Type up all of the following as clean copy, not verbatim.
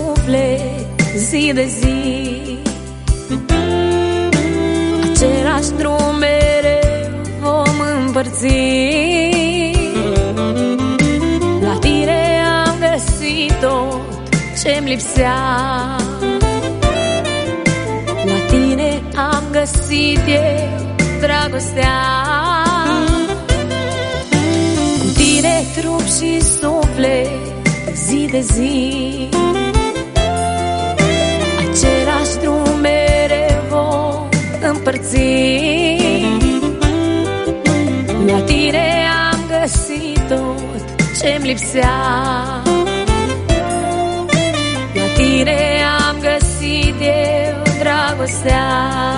suflet zi de zi. Același drum mereu vom împărți. La tine am găsit tot ce-mi lipsea. La tine am găsit eu dragostea. Cu tine trup și suflet zi de zi. Același drum mereu vom împărți. La tine am găsit tot ce-mi lipsea. La tine am găsit eu dragostea.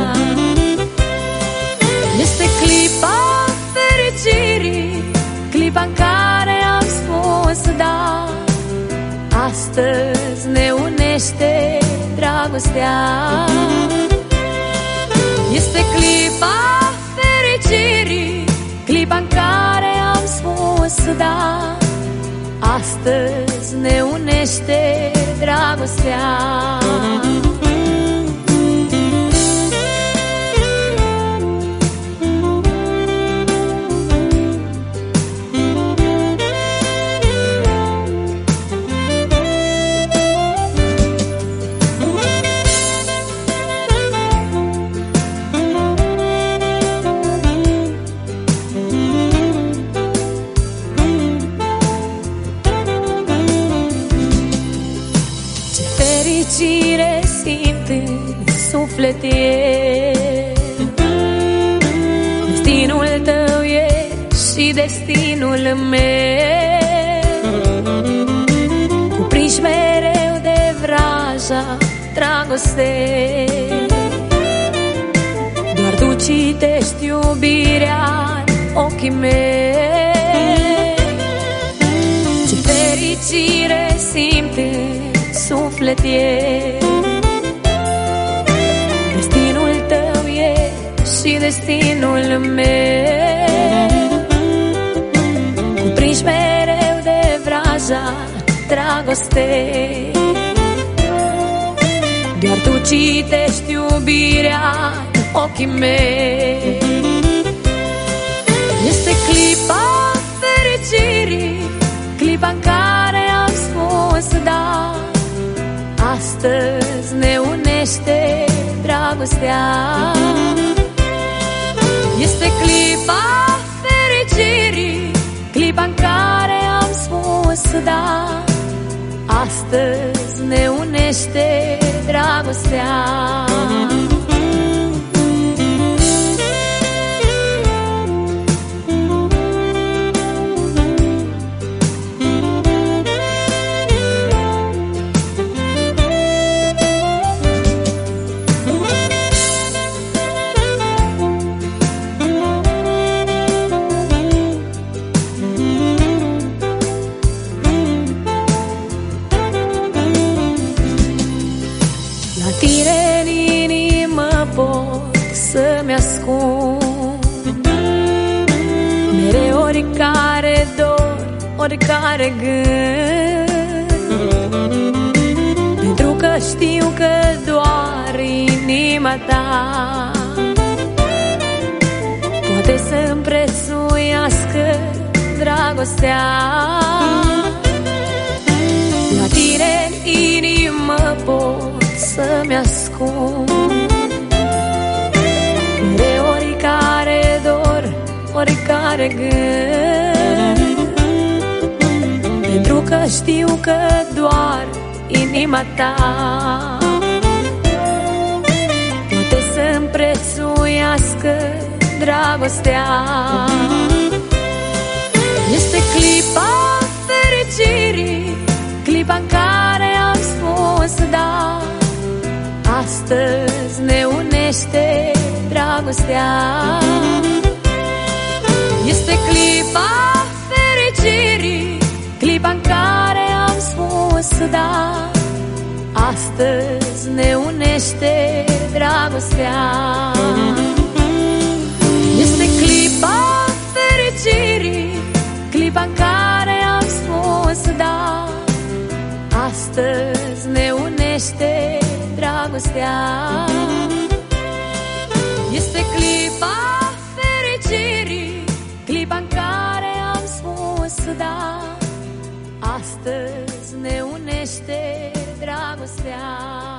Este clipa fericirii, clipa în care am spus da. Astăzi ne unește dragostea. Este clipa fericirii, clipa în care am spus da. Astăzi ne unește dragostea. Fericire simt în suflet eu. Destinul tău e și destinul meu. Cuprinși mereu de vraja dragostei. Doar tu citești iubirea în ochii mei. Ce fericire simt în suflet e. Destinul tău e și destinul meu. Cuprinși mereu de vraja dragostei. Doar tu citești iubirea în ochii mei. Este clipa fericirii, clipa în care am spus da. Astăzi ne unește dragostea. Este clipa fericirii, clipa în care am spus da. Astăzi ne unește dragostea. La tine în inimă pot să-mi ascund mereu oricare dor, oricare gând. Pentru că știu că doar inima ta poate să-mi prețuiască dragostea. La tine în inimă pot să-mi ascund mereu oricare dor, oricare gând. Pentru că știu că doar inima ta poate să-mi prețuiască dragostea. Este clipa fericirii, clipa în care am spus da. Astăzi ne unește dragostea. Este clipa fericirii, clipa în care am spus da. Astăzi ne unește dragostea. Este clipa fericirii, clipa în care am spus da. Astăzi ne unește dragostea. Este clipa fericirii, clipa în care am spus da. Astăzi ne unește dragostea.